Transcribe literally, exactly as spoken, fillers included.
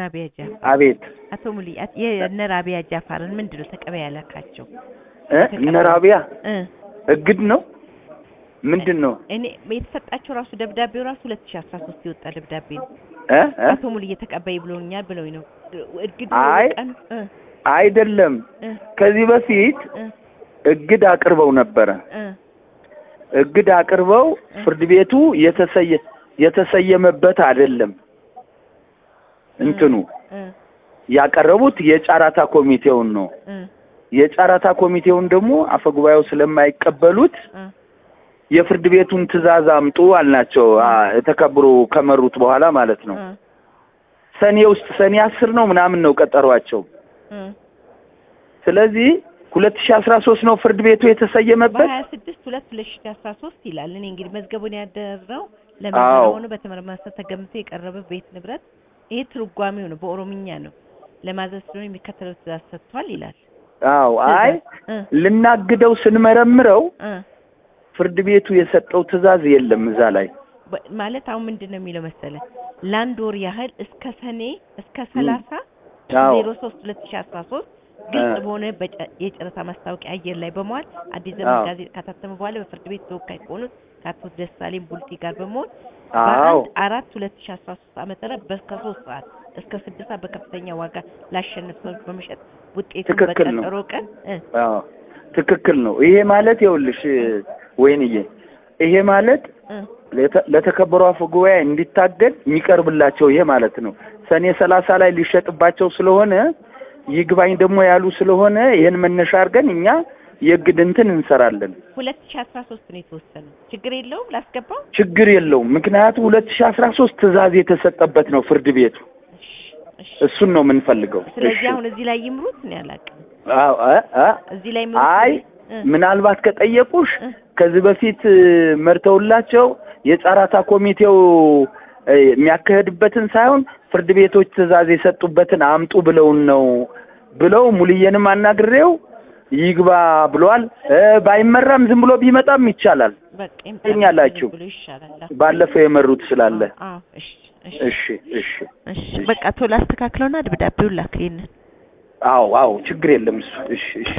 ራቢያ ጃፋር አቤት አቶ ሙሊ የነ ራቢያ ጃፋርን ምንድነው ተቀበያ ያላካቸው እ እነ ራቢያ እ እግድ ነው ምንድነው እኔ የተሰጣቸው ራሱ ደብዳቤው ራሱ ሁለት ሺህ አስራ ሶስት ይወጣ ደብዳቤ ነው እ አቶ ሙሊ የተቀበይ ብሎኛል ብለው ነው እግድ አይ አይደለም ከዚህ በፊት እግድ አቅርበው ነበር እግድ አቅርበው ፍርድ ቤቱ የተሰየ የተሰየመበት አይደለም እንትኑ ያቀረቡት የጫራታ ኮሚቴውን ነው የጫራታ ኮሚቴውን ደግሞ አፈጉባኤው ስለማይቀበሉት የፍርድ ቤቱን ትዕዛዝ አምጡ አልናቸው ተከብሮ ከመሩት በኋላ ማለት ነው ሰኔ ውስጥ ሰኔ አስር ነው ምናምን ነው ቀጠሯቸው ስለዚህ ሁለት ሺህ አስራ ሶስት ነው ፍርድ ቤቱ የተሰየመበት ሃያ ስድስት ሁለት ሺህ አስራ ሶስት ይላል እኔ እንግዲህ መዝገቡን ያደረው ለማዘራውን በተመረማሰ ተገምቶ የቀረበ ቤት ንብረት ይሄ ትርጓሜው ነው በኦሮምኛ ነው ለማዘዝ ነው የሚከተለው ትዕዛዝ ሰጥቷል ይላል አዎ አይ ልናግደው ስንመረምረው ፍርድ ቤቱ የሰጠው ትዕዛዝ የለም እዛ ላይ ማለት አሁን ምንድነው የሚለው መሰለ ላንድ ወር ያህል እስከ ሰኔ እስከ ሰላሳ ዜሮ ሶስት ሁለት ሺህ አስራ ሶስት ግልጽ በሆነ የጨረታ ማስታወቂያ አየር ላይ በመዋል አዲስ ዘመን ጋዜጣ ካታተመ በኋላ በፍርድ ቤት ተወካይ ሆኖ ከአቶ ደሳሌም ቡልቲ ጋር በመሆን በአንድ አራት ሁለት ሺህ አስራ ሶስት ዓመተ ምህረት በስከ ሶስት ሰዓት እስከ ስድስት ሰዓት በከፍተኛ ዋጋ ላሸነፍ ሰው በመሸጥ ውጤቱን በቀጠሮ ቀን አዎ ትክክል ነው ይሄ ማለት ይኸውልሽ ወይንዬ ይሄ ማለት ለተከበሩ አፈጉባኤ እንዲታገድ የሚቀርብላቸው ይሄ ማለት ነው ሰኔ ሰላሳ ላይ ሊሸጥባቸው ስለሆነ ይግባኝ ደግሞ ያሉ ስለሆነ ይሄን መነሻ አድርገን እኛ የግድ እንትን እንሰራለን ሁለት ሺህ አስራ ሶስት ነው የተወሰነው ችግር የለውም ላስገባው ችግር የለውም ምክንያቱም ሁለት ሺህ አስራ ሶስት ትዕዛዝ የተሰጠበት ነው ፍርድ ቤቱ እሱን ነው የምንፈልገው ስለዚህ አሁን እዚህ ላይ ይምሩት ነው ያላቀ አዎ አ እዚህ ላይ ይምሩት አይ ምናልባት ከጠየቁሽ ከዚህ በፊት መርተውላቸው የጫራታ ኮሚቴው የሚያከህድበትን ሳይሆን ፍርድ ቤቶች ትዕዛዝ የሰጡበትን አምጡ ብለውን ነው ብለው ሙልየንም አናግሬው ይግባ ብሏል ባይመራም ዝም ብሎ ቢመጣም ይቻላል በቃ ይኛላችሁ ባለፈው የመሩት ስላለ አዎ እሺ እሺ እሺ እሺ በቃ ቶሎ አስተካክለውና ደብዳቤው ላክልኝ አዎ አዎ ችግር የለም እሺ እሺ